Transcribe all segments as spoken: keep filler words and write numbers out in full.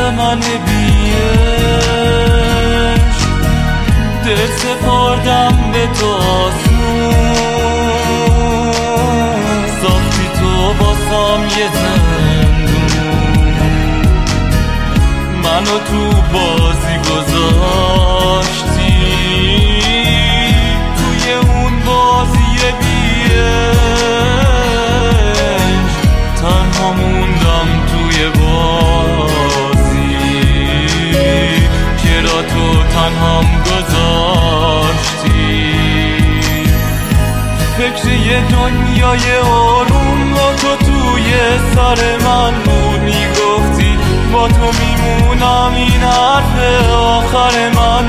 من بیش دل سپردم به تو آسمون، ساختی تو باسم یه زندون، منو تو بازی گذاشتی، توی اون بازی بیش تنها موندم توی بازی، چرا تو تنهام گذاشتی؟ فکر یه دنیای آروم با تو توی سر من بود، میگفتی با تو میمونم، این حرف آخر من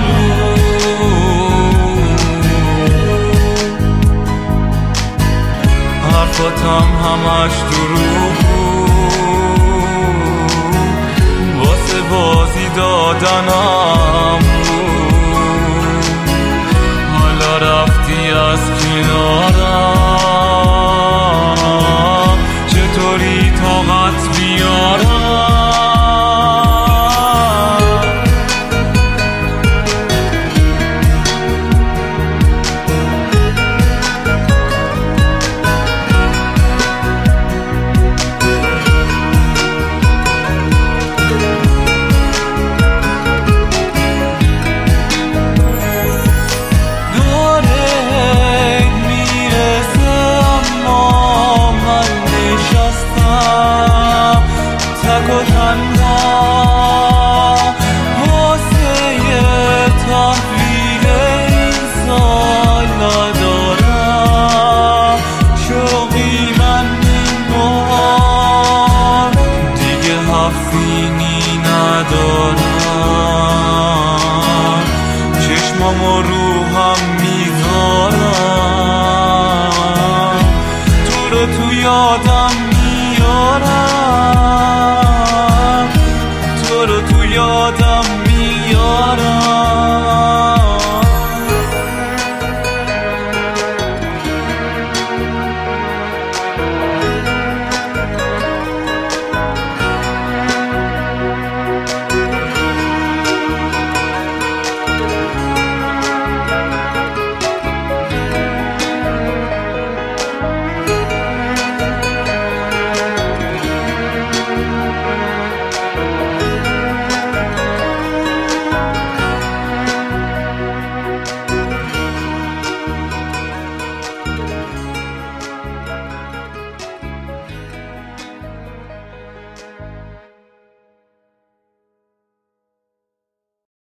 بود، حرفاتم همش دروغ بود، واسه بازی دادنم بود، حالا رفتی از کنارم، چطوری طاقت بیارم؟ چشمامو روحم میذارم، تو رو تو یادم